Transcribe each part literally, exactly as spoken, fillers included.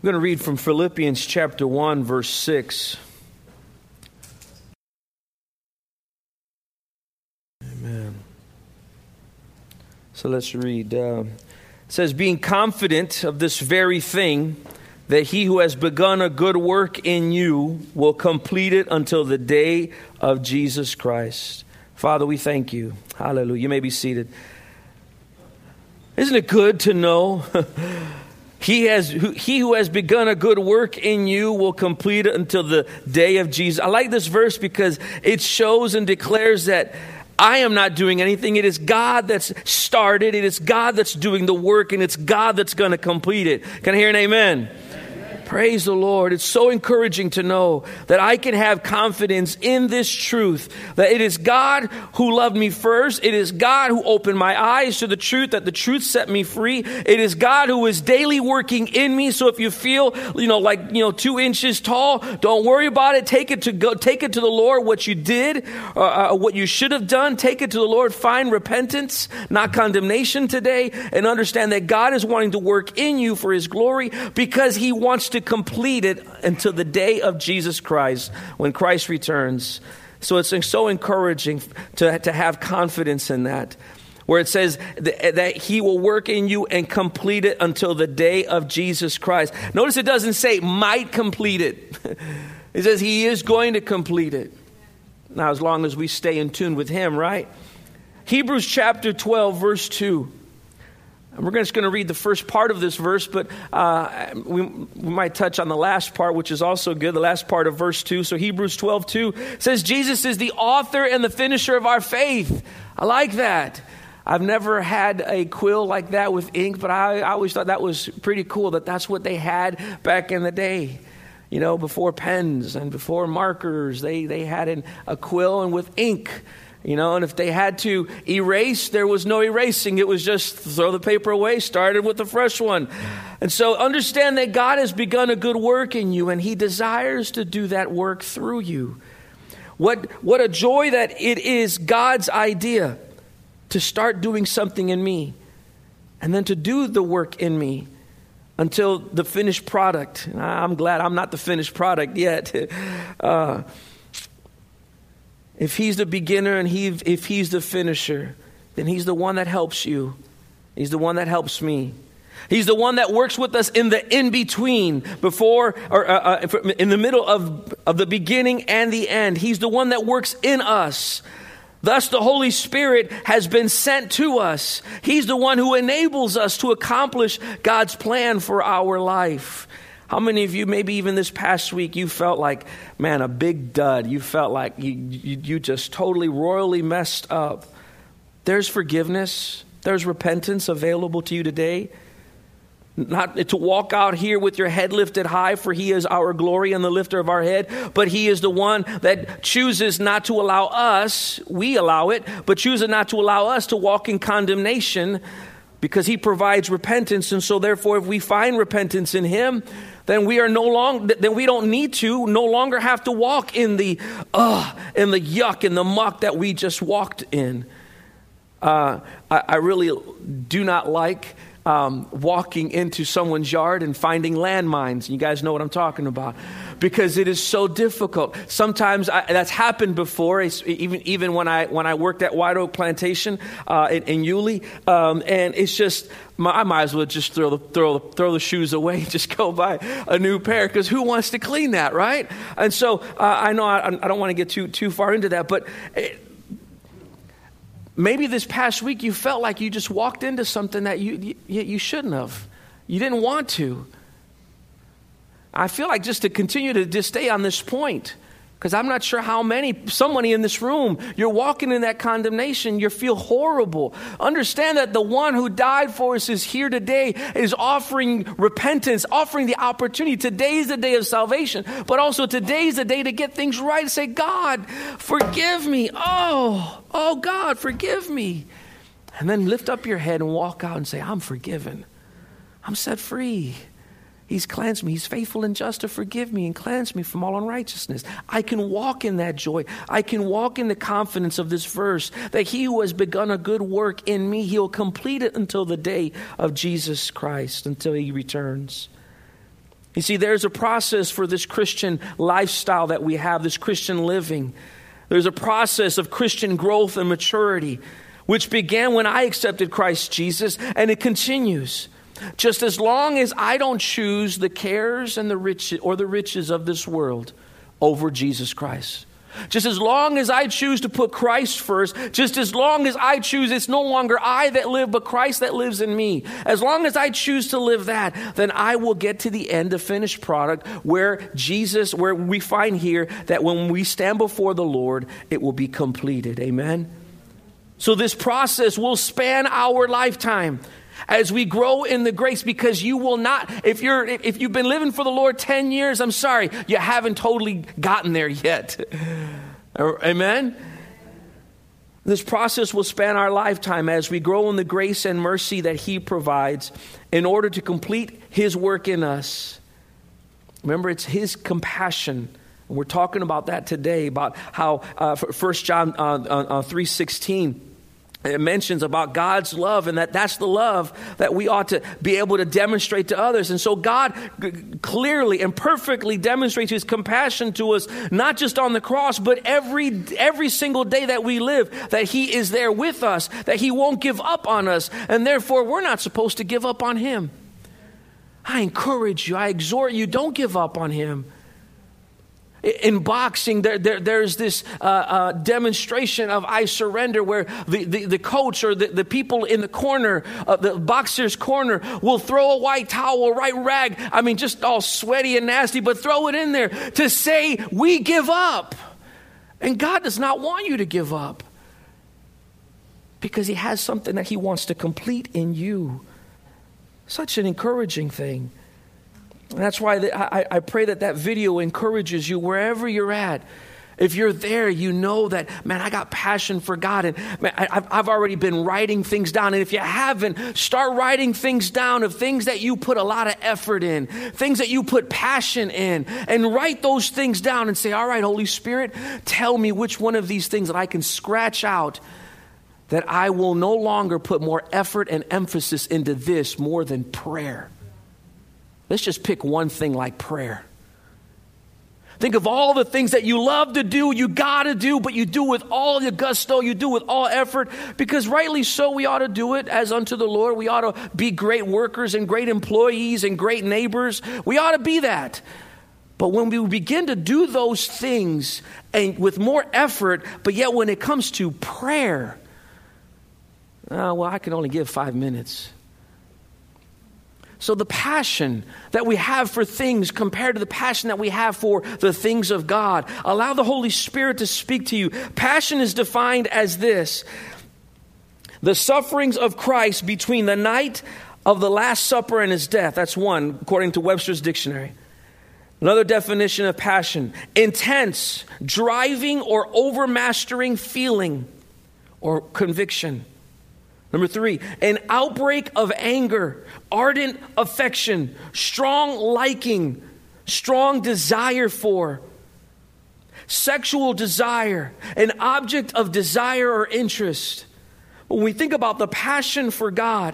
I'm going to read from Philippians chapter one, verse six. Amen. So let's read. Uh, it says, being confident of this very thing, that he who has begun a good work in you will complete it until the day of Jesus Christ. Father, we thank you. Hallelujah. You may be seated. Isn't it good to know He has he who has begun a good work in you will complete it until the day of Jesus. I like this verse because it shows and declares that I am not doing anything. It is God that's started. It is God that's doing the work, and it's God that's going to complete it. Can I hear an amen? Praise the Lord. It's so encouraging to know that I can have confidence in this truth, that it is God who loved me first. It is God who opened my eyes to the truth, that the truth set me free. It is God who is daily working in me. So if you feel, you know, like, you know, two inches tall, don't worry about it. Take it to go, take it to the Lord, what you did, uh, uh, what you should have done. Take it to the Lord. Find repentance, not condemnation today, and understand that God is wanting to work in you for his glory, because he wants to complete it until the day of Jesus Christ, when Christ returns. So it's so encouraging to, to have confidence in that, where it says that, that he will work in you and complete it until the day of Jesus Christ. Notice it doesn't say might complete it. It says he is going to complete it. Now, as long as we stay in tune with him, right? Hebrews chapter twelve, verse two. And we're just going to read the first part of this verse, but uh, we, we might touch on the last part, which is also good, the last part of verse two. So Hebrews twelve two says, Jesus is the author and the finisher of our faith. I like that. I've never had a quill like that with ink, but I, I always thought that was pretty cool, that that's what they had back in the day. You know, before pens and before markers, they, they had an, a quill and with ink. You know, and if they had to erase, there was no erasing. It was just throw the paper away, started with a fresh one. And so understand that God has begun a good work in you, and he desires to do that work through you. What, what a joy that it is God's idea to start doing something in me, and then to do the work in me until the finished product. I'm glad I'm not the finished product yet. Uh If he's the beginner and he, if he's the finisher, then he's the one that helps you. He's the one that helps me. He's the one that works with us in the in-between, before or uh, uh, in the middle of, of the beginning and the end. He's the one that works in us. Thus, the Holy Spirit has been sent to us. He's the one who enables us to accomplish God's plan for our life. How many of you, maybe even this past week, you felt like, man, a big dud. You felt like you, you, you just totally royally messed up. There's forgiveness. There's repentance available to you today. Not to walk out here with your head lifted high, for he is our glory and the lifter of our head. But he is the one that chooses not to allow us, we allow it, but chooses not to allow us to walk in condemnation, because he provides repentance. And so therefore, if we find repentance in him, then we are no longer, then we don't need to, no longer have to walk in the, uh, in the yuck, in the muck that we just walked in. Uh, I, I really do not like um, walking into someone's yard and finding landmines. You guys know what I'm talking about, because it is so difficult. Sometimes I, that's happened before. It's even even when I when I worked at White Oak Plantation uh, in, in Yulee, um, and it's just I might as well just throw the throw the, throw the shoes away and just go buy a new pair, because who wants to clean that, right? And so uh, I know I, I don't want to get too too far into that, but. It, Maybe this past week you felt like you just walked into something that you, you you shouldn't have. You didn't want to. I feel like just to continue to just stay on this point, because I'm not sure how many, somebody in this room, you're walking in that condemnation, you feel horrible. Understand that the one who died for us is here today, is offering repentance, offering the opportunity. Today is the day of salvation, but also today is the day to get things right. Say, God, forgive me. Oh, oh God, forgive me. And then lift up your head and walk out and say, I'm forgiven. I'm set free. He's cleansed me. He's faithful and just to forgive me and cleanse me from all unrighteousness. I can walk in that joy. I can walk in the confidence of this verse, that he who has begun a good work in me, he'll complete it until the day of Jesus Christ, until he returns. You see, there's a process for this Christian lifestyle that we have, this Christian living. There's a process of Christian growth and maturity, which began when I accepted Christ Jesus, and it continues. Just as long as I don't choose the cares and the riches or the riches of this world over Jesus Christ. Just as long as I choose to put Christ first, just as long as I choose, it's no longer I that live, but Christ that lives in me. As long as I choose to live that, then I will get to the end, the finished product, where Jesus, where we find here that when we stand before the Lord, it will be completed. Amen? So this process will span our lifetime as we grow in the grace, because you will not, if you're, if you've been living for the Lord ten years, I'm sorry, you haven't totally gotten there yet. Amen? This process will span our lifetime as we grow in the grace and mercy that He provides in order to complete His work in us. Remember, it's His compassion. And we're talking about that today, about how uh, First John uh, uh, three sixteen, it mentions about God's love, and that that's the love that we ought to be able to demonstrate to others. And so God g- clearly and perfectly demonstrates His compassion to us, not just on the cross, but every every single day that we live, that He is there with us, that He won't give up on us, and therefore we're not supposed to give up on Him. I encourage you, I exhort you, don't give up on Him. In boxing, there, there, there's this uh, uh, demonstration of I surrender, where the, the, the coach or the, the people in the corner, uh, the boxer's corner, will throw a white towel, a white rag, I mean, just all sweaty and nasty, but throw it in there to say, we give up. And God does not want you to give up, because He has something that He wants to complete in you. Such an encouraging thing. And that's why the, I, I pray that that video encourages you wherever you're at. If you're there, you know that, man, I got passion for God. And man, I, I've, I've already been writing things down. And if you haven't, start writing things down of things that you put a lot of effort in, things that you put passion in, and write those things down and say, all right, Holy Spirit, tell me which one of these things that I can scratch out, that I will no longer put more effort and emphasis into this more than prayer. Let's just pick one thing like prayer. Think of all the things that you love to do, you got to do, but you do with all your gusto, you do with all effort, because rightly so, we ought to do it as unto the Lord. We ought to be great workers and great employees and great neighbors. We ought to be that. But when we begin to do those things and with more effort, but yet when it comes to prayer, oh, well, I can only give five minutes. So the passion that we have for things compared to the passion that we have for the things of God, allow the Holy Spirit to speak to you. Passion is defined as this: the sufferings of Christ between the night of the Last Supper and His death. That's one, according to Webster's dictionary. Another definition of passion: intense, driving, or overmastering feeling or conviction. Number three, an outbreak of anger, ardent affection, strong liking, strong desire for, sexual desire, an object of desire or interest. When we think about the passion for God,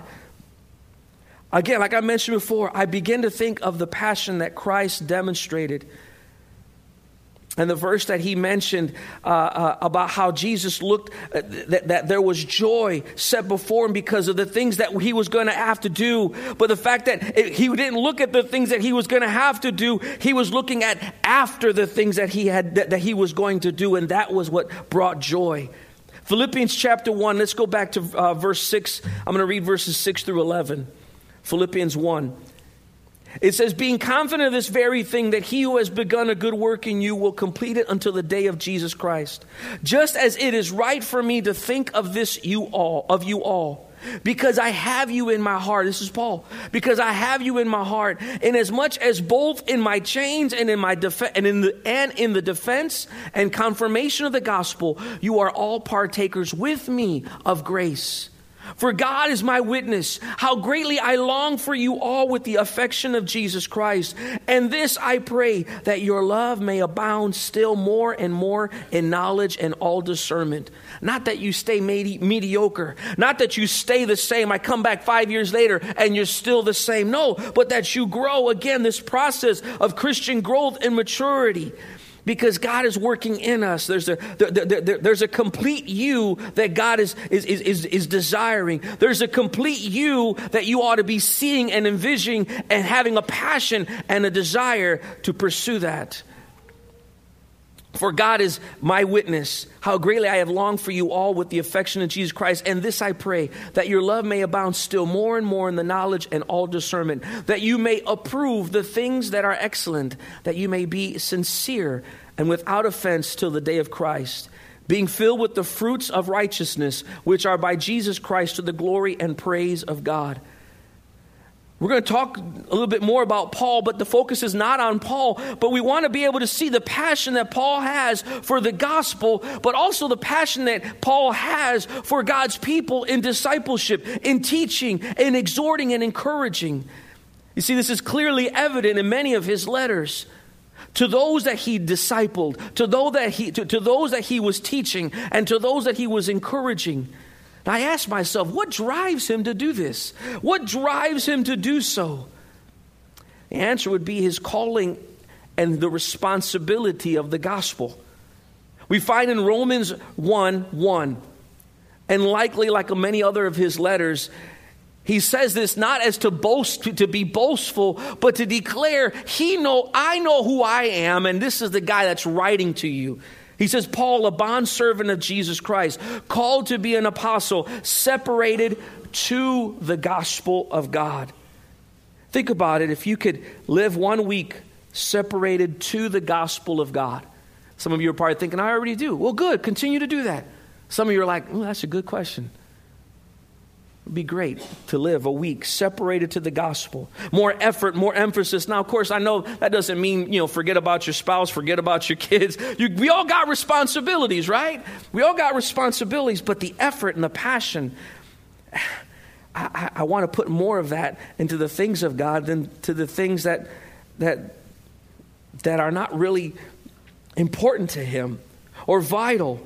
again, like I mentioned before, I begin to think of the passion that Christ demonstrated. And the verse that he mentioned uh, uh, about how Jesus looked, uh, that, that there was joy set before him because of the things that he was going to have to do. But the fact that it, he didn't look at the things that he was going to have to do, he was looking at after the things that he had that, that he was going to do, and that was what brought joy. Philippians chapter one, let's go back to uh, verse six. I'm going to read verses six through eleven. Philippians one. It says, being confident of this very thing, that he who has begun a good work in you will complete it until the day of Jesus Christ. Just as it is right for me to think of this you all, of you all, because I have you in my heart. This is Paul. Because I have you in my heart, inasmuch as both in my chains and in my def- and in the and in the defense and confirmation of the gospel, you are all partakers with me of grace. For God is my witness, how greatly I long for you all with the affection of Jesus Christ. And this I pray, that your love may abound still more and more in knowledge and all discernment. Not that you stay medi- mediocre, not that you stay the same. I come back five years later and you're still the same. No, but that you grow again, this process of Christian growth and maturity. Because God is working in us. There's a there, there, there, there's a complete you that God is is, is is is desiring. There's a complete you that you ought to be seeing and envisioning and having a passion and a desire to pursue that. For God is my witness, how greatly I have longed for you all with the affection of Jesus Christ. And this I pray, that your love may abound still more and more in the knowledge and all discernment, that you may approve the things that are excellent, that you may be sincere and without offense till the day of Christ, being filled with the fruits of righteousness, which are by Jesus Christ to the glory and praise of God. We're going to talk a little bit more about Paul, but the focus is not on Paul. But we want to be able to see the passion that Paul has for the gospel, but also the passion that Paul has for God's people in discipleship, in teaching, in exhorting and encouraging. You see, this is clearly evident in many of his letters. To those that he discipled, to those that he, to, to those that he was teaching, and to those that he was encouraging. I asked myself, what drives him to do this? What drives him to do so? The answer would be his calling and the responsibility of the gospel. We find in Romans one one, and likely like many other of his letters, he says this not as to boast, to, to be boastful, but to declare, he know, I know who I am, and this is the guy that's writing to you. He says, Paul, a bondservant of Jesus Christ, called to be an apostle, separated to the gospel of God. Think about it. If you could live one week separated to the gospel of God. Some of you are probably thinking, I already do. Well, good. Continue to do that. Some of you are like, oh, that's a good question. It'd be great to live a week separated to the gospel. More effort, more emphasis. Now, of course, I know that doesn't mean, you know, forget about your spouse, forget about your kids. You, we all got responsibilities, right? We all got responsibilities, but the effort and the passion, I, I, I want to put more of that into the things of God than to the things that that that are not really important to him or vital.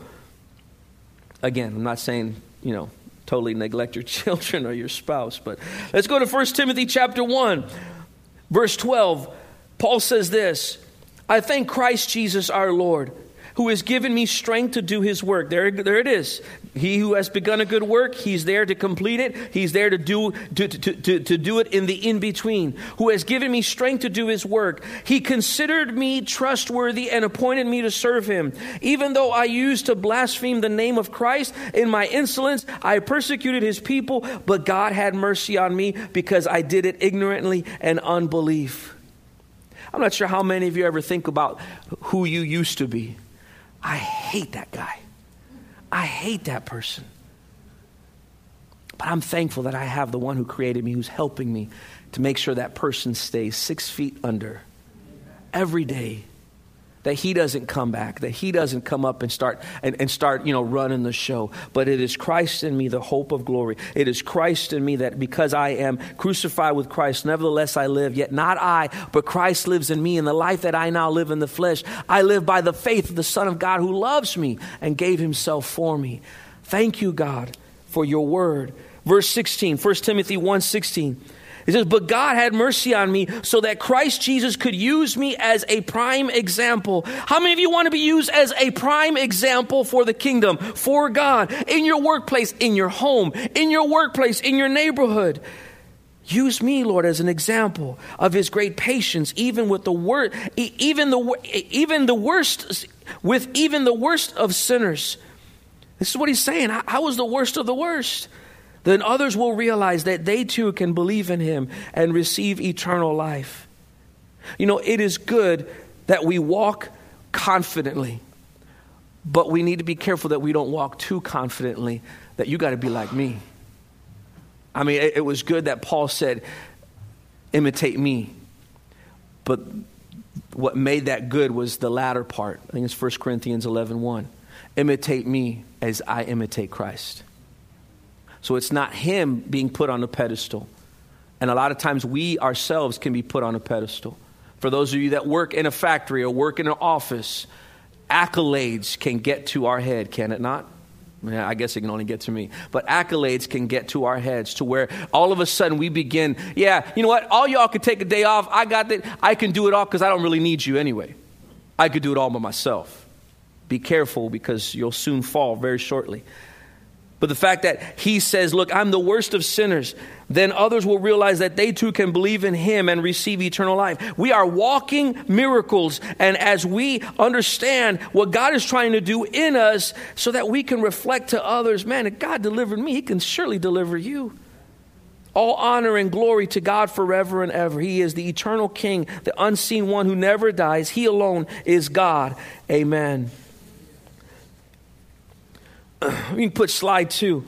Again, I'm not saying, you know, totally neglect your children or your spouse. But let's go to First Timothy chapter one, verse twelve. Paul says this, I thank Christ Jesus our Lord, who has given me strength to do his work. There, there it is. He who has begun a good work, he's there to complete it. He's there to do to, to, to, to do it in the in-between. Who has given me strength to do his work. He considered me trustworthy and appointed me to serve him. Even though I used to blaspheme the name of Christ in my insolence, I persecuted his people, but God had mercy on me because I did it ignorantly and unbelief. I'm not sure how many of you ever think about who you used to be. I hate that guy. I hate that person. But I'm thankful that I have the one who created me, who's helping me to make sure that person stays six feet under every day. That he doesn't come back, that he doesn't come up and start and, and start, you know, running the show. But it is Christ in me, the hope of glory. It is Christ in me that because I am crucified with Christ, nevertheless I live. Yet not I, but Christ lives in me. In the life that I now live in the flesh, I live by the faith of the Son of God who loves me and gave himself for me. Thank you, God, for your word. Verse sixteen, First Timothy one sixteen. It says, but God had mercy on me so that Christ Jesus could use me as a prime example. How many of you want to be used as a prime example for the kingdom, for God, in your workplace, in your home, in your workplace, in your neighborhood? Use me, Lord, as an example of his great patience, even with the wor- even the even the worst, with even the worst of sinners. This is what he's saying. I, I was the worst of the worst. Then others will realize that they too can believe in him and receive eternal life. You know, it is good that we walk confidently, but we need to be careful that we don't walk too confidently, that you got to be like me. I mean, it, it was good that Paul said, imitate me. But what made that good was the latter part. I think it's First Corinthians eleven one. Imitate me as I imitate Christ. So it's not him being put on a pedestal. And a lot of times we ourselves can be put on a pedestal. For those of you that work in a factory or work in an office, accolades can get to our head, can it not? Yeah, I guess it can only get to me. But accolades can get to our heads to where all of a sudden we begin, yeah, you know what? All y'all could take a day off. I got that. I can do it all because I don't really need you anyway. I could do it all by myself. Be careful because you'll soon fall very shortly. But the fact that he says, look, I'm the worst of sinners, then others will realize that they too can believe in him and receive eternal life. We are walking miracles. And as we understand what God is trying to do in us so that we can reflect to others, man, if God delivered me, he can surely deliver you. All honor and glory to God forever and ever. He is the eternal King, the unseen one who never dies. He alone is God. Amen. We can put slide two.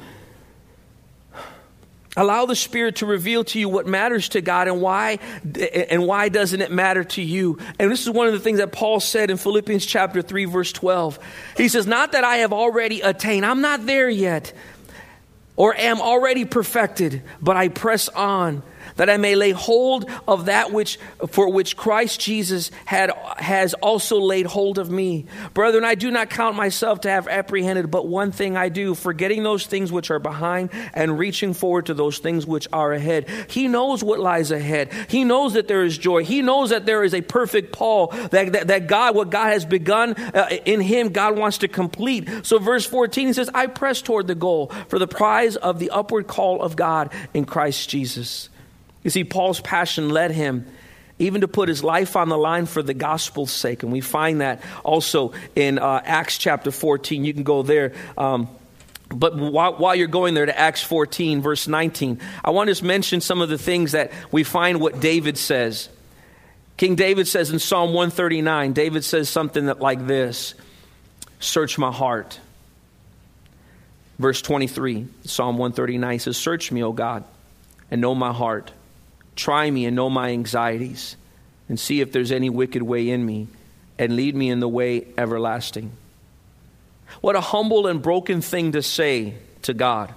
Allow the Spirit to reveal to you what matters to God and why, and why doesn't it matter to you? And this is one of the things that Paul said in Philippians chapter three, verse twelve. He says, not that I have already attained. I'm not there yet or am already perfected, but I press on, that I may lay hold of that which for which Christ Jesus had has also laid hold of me. Brethren, I do not count myself to have apprehended, but one thing I do, forgetting those things which are behind and reaching forward to those things which are ahead. He knows what lies ahead. He knows that there is joy. He knows that there is a perfect Paul, that, that, that God, what God has begun uh, in him, God wants to complete. So verse fourteen, he says, I press toward the goal for the prize of the upward call of God in Christ Jesus. You see, Paul's passion led him even to put his life on the line for the gospel's sake. And we find that also in uh, Acts chapter fourteen. You can go there. Um, but while, while you're going there to Acts fourteen, verse nineteen, I want to just mention some of the things that we find what David says. King David says in Psalm one thirty-nine, David says something that like this: search my heart. Verse twenty-three, Psalm one thirty-nine says, search me, O God, and know my heart. Try me and know my anxieties, and see if there's any wicked way in me, and lead me in the way everlasting. What a humble and broken thing to say to God.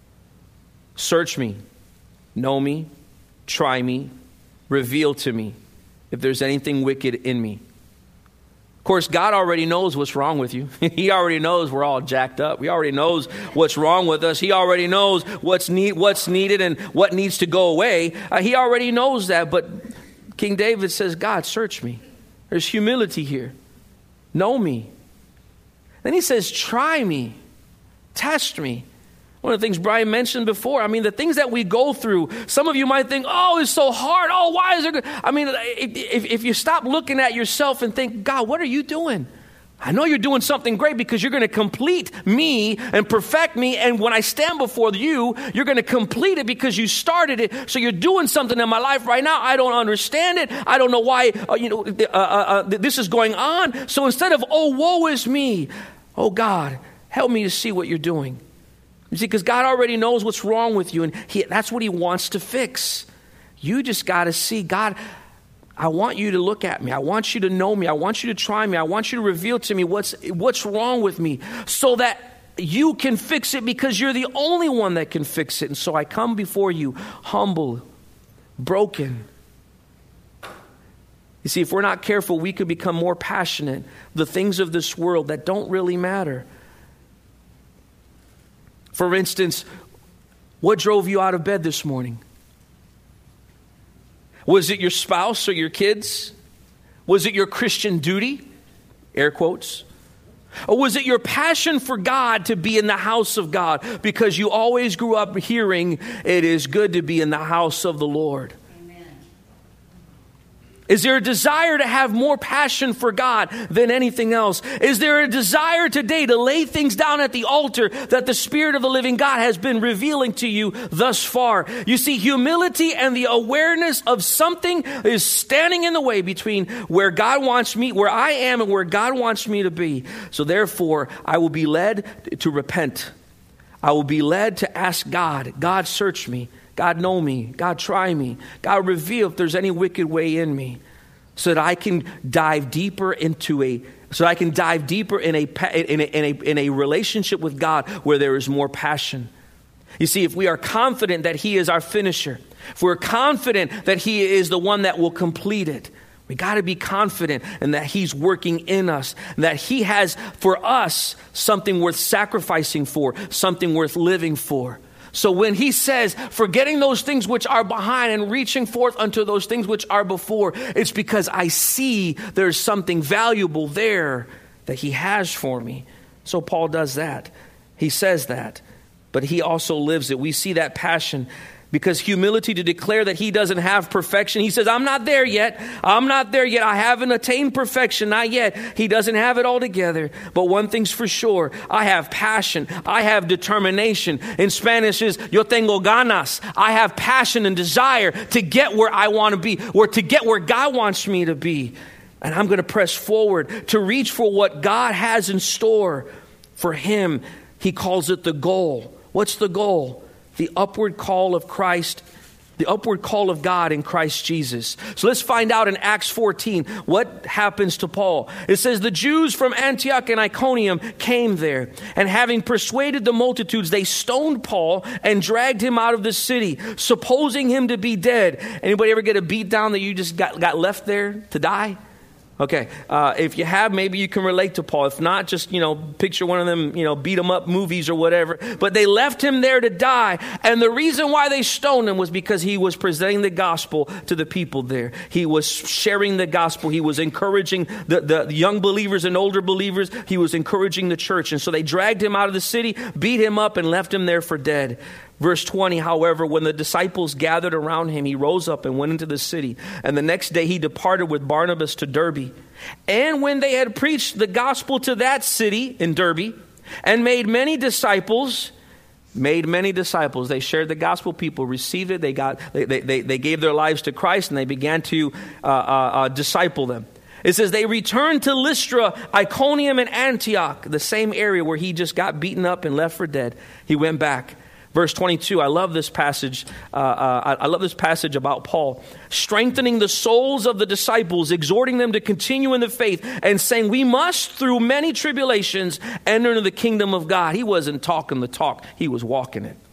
Search me, know me, try me, reveal to me if there's anything wicked in me. Of course, God already knows what's wrong with you. He already knows we're all jacked up. He already knows what's wrong with us. He already knows what's need, what's needed and what needs to go away. Uh, he already knows that. But King David says, God, search me. There's humility here. Know me. Then he says, try me. Test me. One of the things Brian mentioned before, I mean, the things that we go through, some of you might think, oh, it's so hard. Oh, why is it? I mean, if, if you stop looking at yourself and think, God, what are you doing? I know you're doing something great because you're going to complete me and perfect me. And when I stand before you, you're going to complete it because you started it. So you're doing something in my life right now. I don't understand it. I don't know why, uh, you know, uh, uh, uh, this is going on. So instead of, oh, woe is me, oh, God, help me to see what you're doing. You see, because God already knows what's wrong with you, and he, that's what he wants to fix. You just got to see, God, I want you to look at me. I want you to know me. I want you to try me. I want you to reveal to me what's what's wrong with me so that you can fix it, because you're the only one that can fix it. And so I come before you humble, broken. You see, if we're not careful, we could become more passionate. The things of this world that don't really matter. For instance, what drove you out of bed this morning? Was it your spouse or your kids? Was it your Christian duty? Air quotes. Or was it your passion for God to be in the house of God because you always grew up hearing it is good to be in the house of the Lord? Is there a desire to have more passion for God than anything else? Is there a desire today to lay things down at the altar that the Spirit of the living God has been revealing to you thus far? You see, humility and the awareness of something is standing in the way between where God wants me, where I am, and where God wants me to be. So therefore, I will be led to repent. I will be led to ask God, God, search me. God, know me. God, try me. God, reveal if there's any wicked way in me, so that I can dive deeper into a, so I can dive deeper in a, in a, in a, in a relationship with God where there is more passion. You see, if we are confident that he is our finisher, if we're confident that he is the one that will complete it, we got to be confident and that he's working in us, and that he has for us something worth sacrificing for, something worth living for. So when he says, forgetting those things which are behind and reaching forth unto those things which are before, it's because I see there's something valuable there that he has for me. So Paul does that. He says that, but he also lives it. We see that passion. Because humility to declare that he doesn't have perfection. He says, I'm not there yet. I'm not there yet. I haven't attained perfection. Not yet. He doesn't have it all together. But one thing's for sure. I have passion. I have determination. In Spanish is, yo tengo ganas. I have passion and desire to get where I want to be, or to get where God wants me to be. And I'm going to press forward to reach for what God has in store for him. He calls it the goal. What's the goal? The upward call of Christ, the upward call of God in Christ Jesus. So let's find out in Acts fourteen what happens to Paul. It says, the Jews from Antioch and Iconium came there, and having persuaded the multitudes, they stoned Paul and dragged him out of the city, supposing him to be dead. Anybody ever get a beat down that you just got, got left there to die? Okay, uh, if you have, maybe you can relate to Paul. If not, just, you know, picture one of them, you know, beat 'em up movies or whatever. But they left him there to die. And the reason why they stoned him was because he was presenting the gospel to the people there. He was sharing the gospel. He was encouraging the, the young believers and older believers. He was encouraging the church. And so they dragged him out of the city, beat him up, and left him there for dead. Verse twenty, however, when the disciples gathered around him, he rose up and went into the city. And the next day he departed with Barnabas to Derbe. And when they had preached the gospel to that city in Derbe and made many disciples, made many disciples, they shared the gospel, people received it, they got, they, they, they gave their lives to Christ, and they began to uh, uh, uh, disciple them. It says they returned to Lystra, Iconium, and Antioch, the same area where he just got beaten up and left for dead. He went back. Verse twenty-two, I love this passage. Uh, uh, I love this passage about Paul. Strengthening the souls of the disciples, exhorting them to continue in the faith, and saying, we must, through many tribulations, enter into the kingdom of God. He wasn't talking the talk. He was walking it.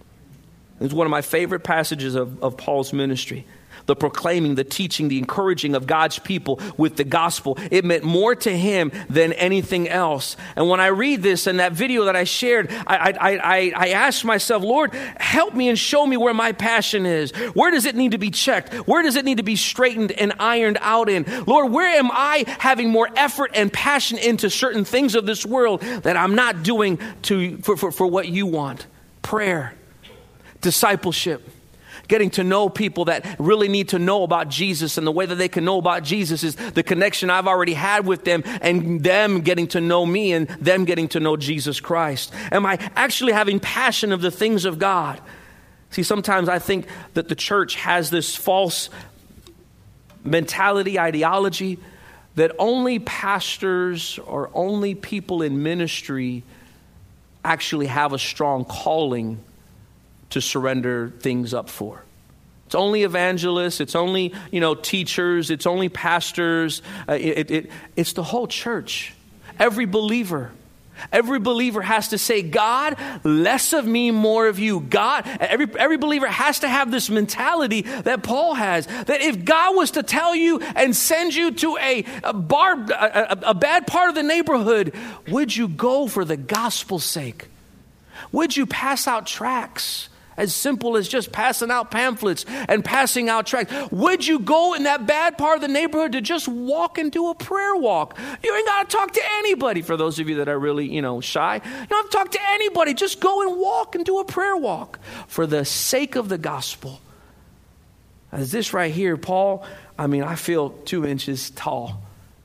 It's one of my favorite passages of, of Paul's ministry. The proclaiming, the teaching, the encouraging of God's people with the gospel. It meant more to him than anything else. And when I read this and that video that I shared, I, I, I, I asked myself, Lord, help me and show me where my passion is. Where does it need to be checked? Where does it need to be straightened and ironed out in? Lord, where am I having more effort and passion into certain things of this world that I'm not doing to for, for, for what you want? Prayer, discipleship. Getting to know people that really need to know about Jesus, and the way that they can know about Jesus is the connection I've already had with them, and them getting to know me and them getting to know Jesus Christ. Am I actually having passion of the things of God? See, sometimes I think that the church has this false mentality, ideology, that only pastors or only people in ministry actually have a strong calling to surrender things up for. It's only evangelists, it's only, you know, teachers, it's only pastors, uh, it, it, it's the whole church. Every believer, every believer has to say, God, less of me, more of you. God, every, every believer has to have this mentality that Paul has, that if God was to tell you and send you to a, a, bar, a, a, a bad part of the neighborhood, would you go for the gospel's sake? Would you pass out tracts? As simple as just passing out pamphlets and passing out tracts. Would you go in that bad part of the neighborhood to just walk and do a prayer walk? You ain't got to talk to anybody. For those of you that are really, you know, shy, you don't have to talk to anybody. Just go and walk and do a prayer walk for the sake of the gospel. As this right here, Paul, I mean, I feel two inches tall.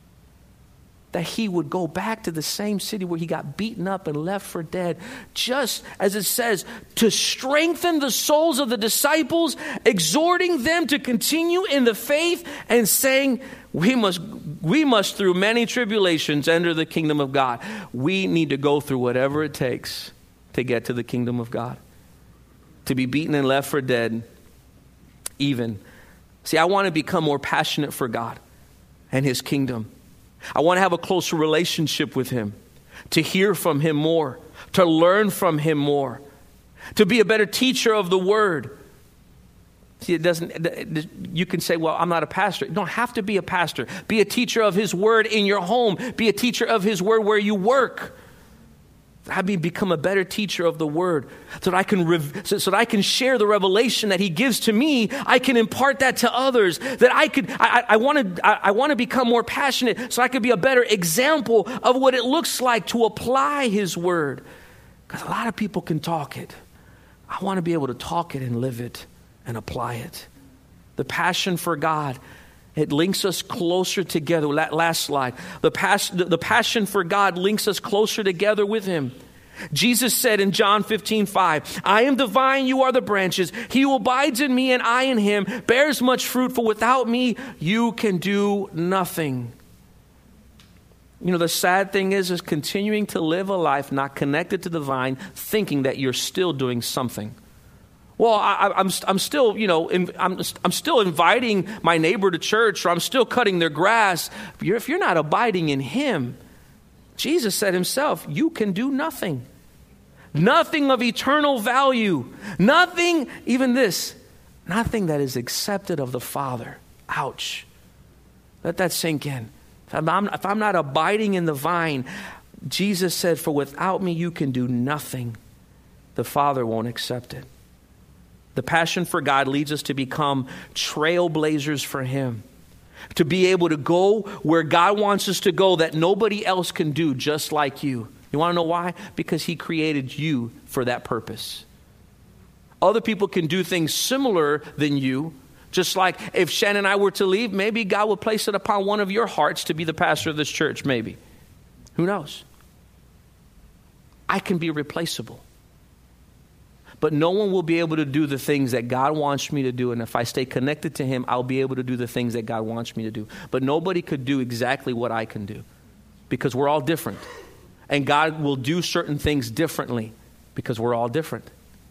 That he would go back to the same city where he got beaten up and left for dead, just as it says, to strengthen the souls of the disciples, exhorting them to continue in the faith, and saying, we must, we must through many tribulations enter the kingdom of God. We need to go through whatever it takes to get to the kingdom of God. To be beaten and left for dead, even. See, I want to become more passionate for God and his kingdom. I want to have a closer relationship with him, to hear from him more, to learn from him more. To be a better teacher of the word. See, it doesn't, you can say, well, I'm not a pastor. You don't have to be a pastor. Be a teacher of his word in your home. Be a teacher of his word where you work. I mean, become a better teacher of the word so that I can rev- so, so that I can share the revelation that he gives to me. I can impart that to others. That I could, I, I want to, I, I want to become more passionate so I could be a better example of what it looks like to apply his word. Because a lot of people can talk it. I want to be able to talk it and live it and apply it. The passion for God. It links us closer together. Last slide. The, pas- the passion for God links us closer together with him. Jesus said in John fifteen five, I am the vine, you are the branches. He who abides in me and I in him bears much fruit, for without me you can do nothing. You know, the sad thing is, is continuing to live a life not connected to the vine, thinking that you're still doing something. Well, I, I'm I'm still, you know, in, I'm I'm still inviting my neighbor to church, or I'm still cutting their grass. If you're, if you're not abiding in him, Jesus said himself, you can do nothing. Nothing of eternal value. Nothing, even this, nothing that is accepted of the Father. Ouch. Let that sink in. If I'm, if I'm not abiding in the vine, Jesus said, for without me you can do nothing. The Father won't accept it. The passion for God leads us to become trailblazers for him. To be able to go where God wants us to go that nobody else can do, just like you. You want to know why? Because he created you for that purpose. Other people can do things similar than you. Just like if Shannon and I were to leave, maybe God will place it upon one of your hearts to be the pastor of this church, maybe. Who knows? I can be replaceable. But no one will be able to do the things that God wants me to do. And if I stay connected to him, I'll be able to do the things that God wants me to do. But nobody could do exactly what I can do. Because we're all different. And God will do certain things differently. Because we're all different.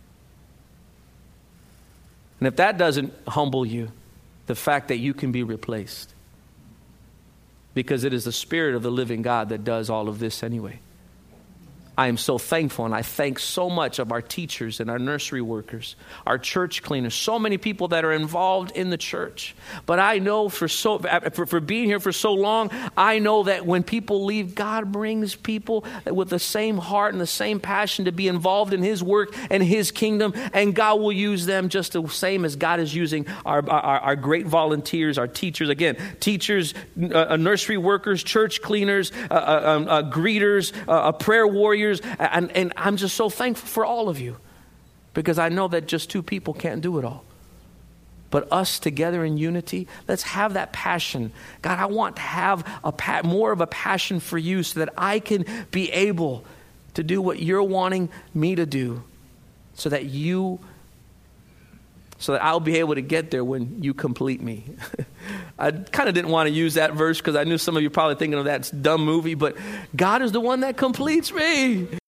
And if that doesn't humble you, the fact that you can be replaced. Because it is the Spirit of the living God that does all of this anyway. I am so thankful, and I thank so much of our teachers and our nursery workers, our church cleaners, so many people that are involved in the church. But I know for so for, for being here for so long, I know that when people leave, God brings people with the same heart and the same passion to be involved in his work and his kingdom, and God will use them just the same as God is using our, our, our great volunteers, our teachers. Again, teachers, uh, nursery workers, church cleaners, uh, uh, um, uh, greeters, uh, uh, prayer warriors. And, and I'm just so thankful for all of you, because I know that just two people can't do it all. But us together in unity, let's have that passion. God, I want to have a pa- more of a passion for you so that I can be able to do what you're wanting me to do, so that you, so that I'll be able to get there when you complete me. I kind of didn't want to use that verse because I knew some of you probably thinking of that dumb movie, but God is the one that completes me.